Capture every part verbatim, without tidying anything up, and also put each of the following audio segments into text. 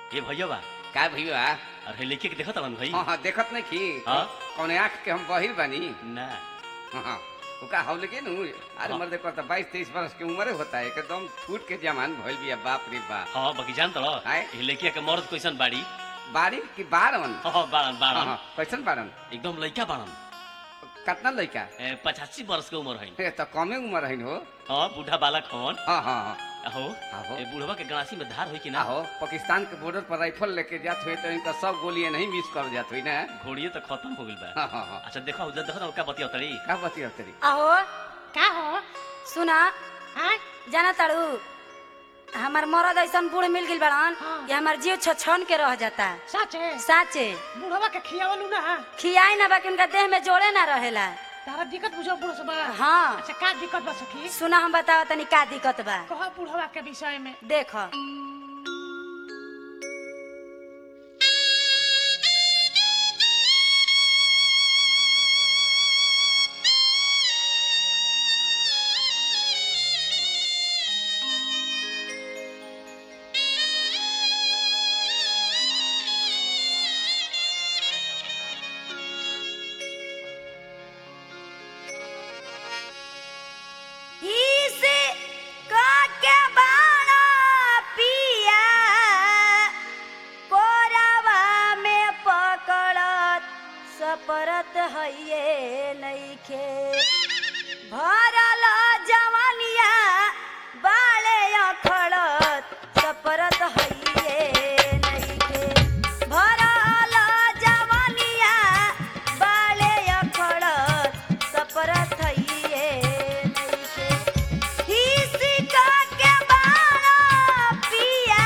ये भैया बा का भैया? अरे लेके के देखत हन भाई। हाँ हाँ देखत नहीं की हाँ? कौन आँख के हम बहिर बानी। ना हाँ हाँ उका हाउ लेके नु अरे हाँ। मर्द को तो बाईस तेईस बरस की उम्र होता है एकदम फूट के जमान भइल बिया बाप रे बाप। हाँ बाकी जान तो आए? ये लेके के मर्द कैसन बाड़ी। बारी की बारन। हाँ बाड़न हाँ बाड़न हाँ कैसन बारन? एकदम लइका बाड़न। कितना लड़का? पचासी वर्ष के उम्र है। ये तो कमे उम्र है हो। हाँ बूढ़ा बालक हवन। हाँ हाँ हाँ आहो आहो। ए बूढ़वा के गणासी में धार होई कि ना। आहो पाकिस्तान के बॉर्डर पर राइफल लेके जात हुए तो इनका सब गोलियां नहीं मिस कर जात हुई ना। घोड़िए तो खत्म हो गइल बा। हाँ हाँ हाँ अच्छा देखो उधर देखो ना का बतिया तड़ी। का बतिया तेरी? आहो का हो? सुना हाँ जाना ताड़ू हमार मरद ऐसन बूढ़ मिल गइल बड़न हाँ। कि हमार जीव छछन के रह जाता। सच है? साचे बुढ़वा के खियावलू ना? खियाई ना बाकी उनका देह में जोड़े ना रहेला। तारा दिक्कत बुझो बुढ़ सबा? हाँ अच्छा का दिक्कत बा सखी? सुना हम बताओ तनी का दिक्कत बा। कहो बुढ़वा के विषय में। देखो इसे का के बाणा पिया कोरावा में पकड़त सपरत हइये नइखे भरल जवानिया बाले अखड़त सपरत हइये नइखे भरल जवानिया बाले अखड़त सपरत हइये नइखे हिसिका के बाणा पिया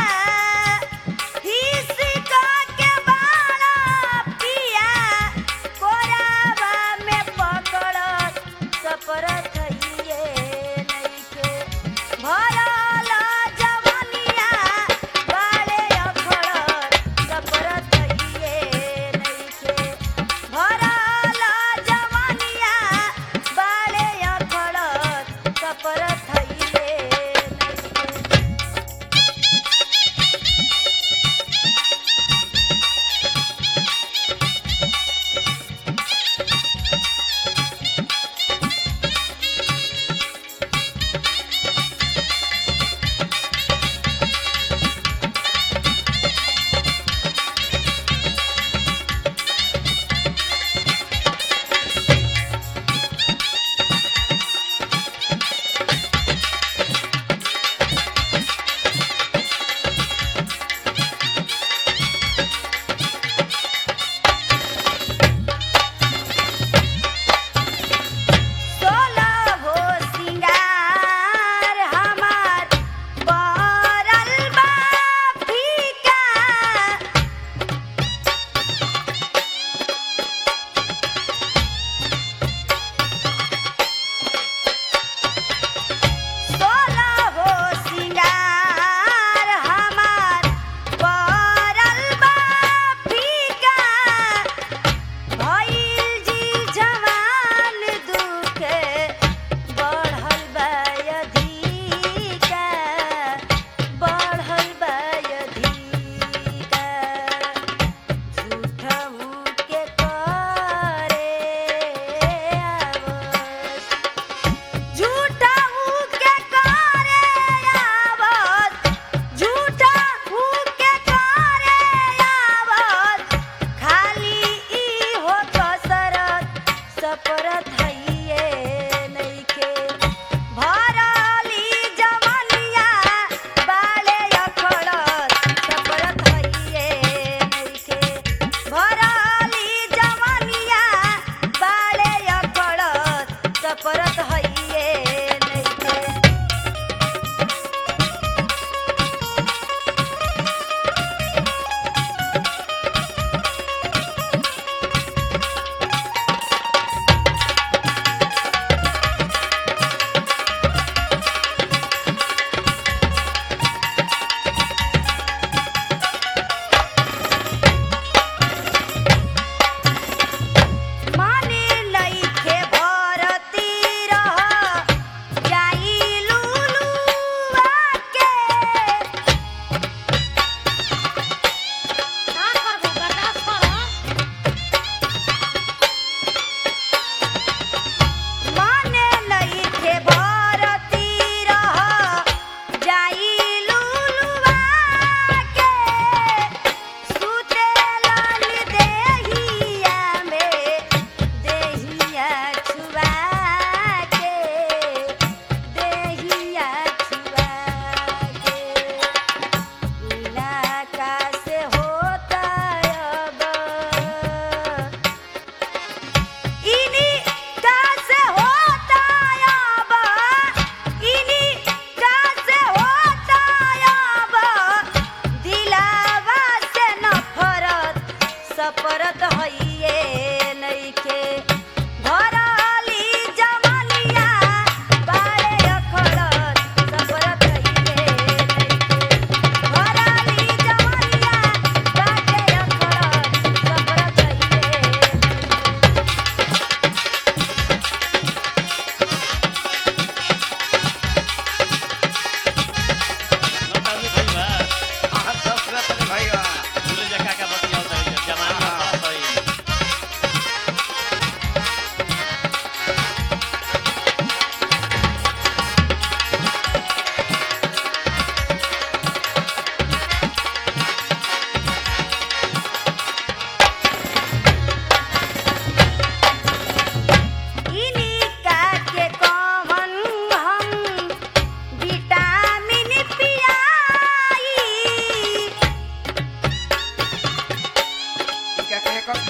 हिसिका के बाणा पिया कोरावा में पकड़त सपरत हइये नइखे भरल जवानिया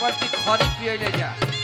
बल्टी खरी पिए ले जा